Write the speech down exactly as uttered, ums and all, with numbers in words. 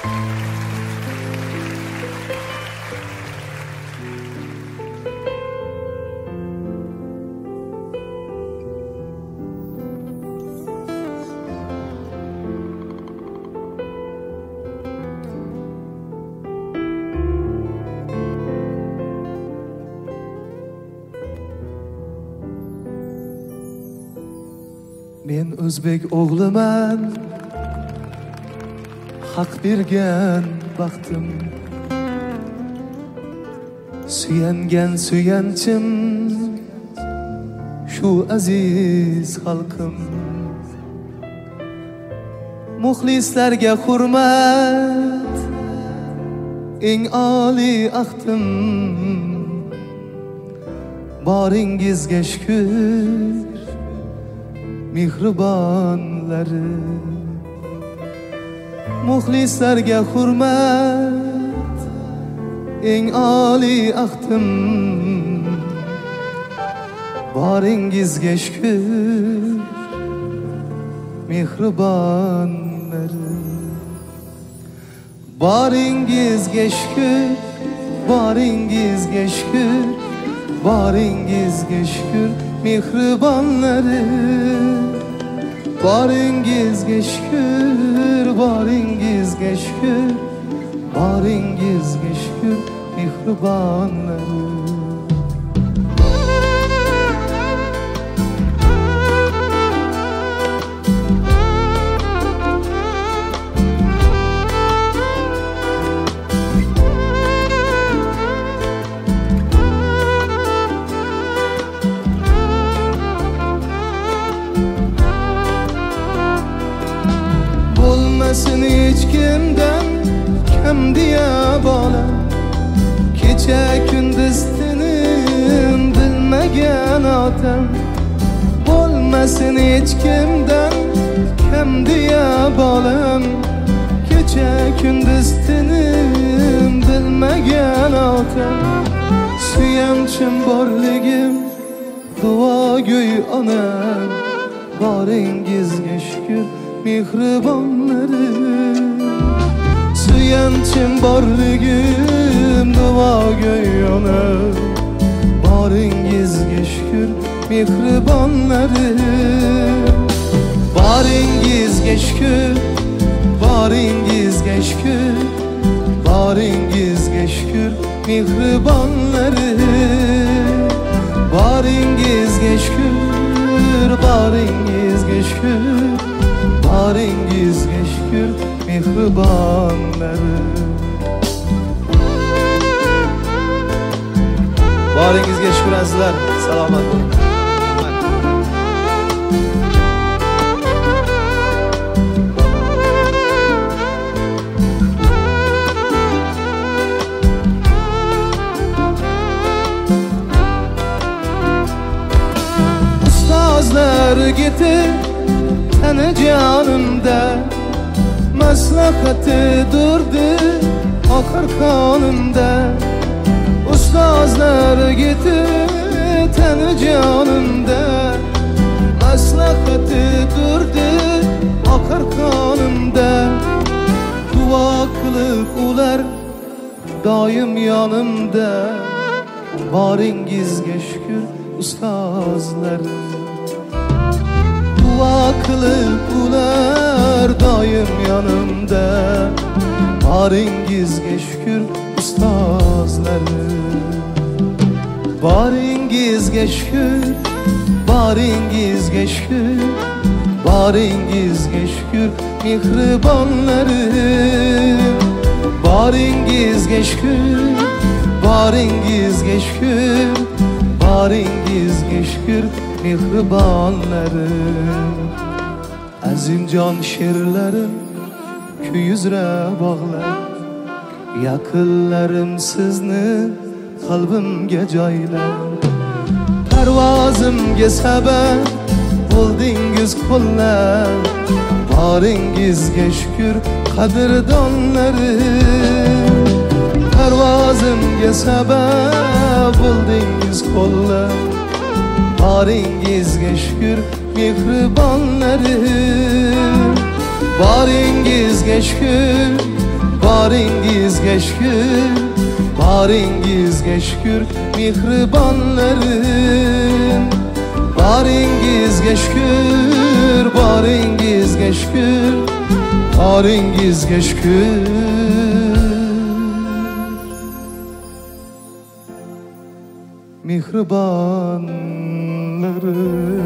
Men o'zbek o'g'liman, haq bergan baxtim, suyangan suyanchim, shu aziz xalqim. Muxlislarga hurmat, eng oliy ahdim, boringizga shukr, mehribonlari. Muxlislarga hurmat, eng oliy ahdim, boringizga shukr, mehribonlari. Boringizga shukr, boringizga shukr, boringizga shukr, mehribonlari. Boringizga shukr, boringizga shukr, boringizga shukr, mehribonlari. Bo'lmasin hech kimdan kam deya bola, kecha kunduz tinim bilmagan otam. Bo'lmasin hech kimdan kam deya bolam, kecha kunduz tinim bilmagan otam. Suyanchim borligim, duogo'y onam, boringizga shukr, mehribonlari. Suyanchim borligim, duogo'y onam, boringizga shukr, mehribonlari. Boringizga shukr, boringizga shukr, boringizga shukr, mehribonlari. Boringizga shukr, boringizga shukr, boringizga shukr, mehribonlari. Boringizga shukr azizlar, salomat bo'ling. Ustozlar geti tana jonimda, maslahati durdi oqar qonimda. Ustozlar geti tana jonimda, maslahati durdi oqar qonimda. Duo qilib ular doim yonimda. Boringizga shukr ustozlar, duo qilib ular doim yonimda. Boringizga shukr ustozlar. Boringizga shukr, boringizga shukr, boringizga shukr, mehribonlari. Boringizga shukr, boringizga shukr, boringizga shukr, mehribonlari. Azimjon she'rlarim kuyuzra bog'lar, yaqinlarim sizni qalbimga joylab. Parvozimga sabab bo'ldingiz qo'llab. Boringizga shukr qadrdonlari. Parvozimga sabab bo'ldingiz qo'llab. Boringizga shukr, mehribonlari. Boringizga shukr, Baringizga shukr, baringizga shukr mehribonlarim. Baringizga shukr, baringizga shukr, baringizga shukr. Mehribonlarim.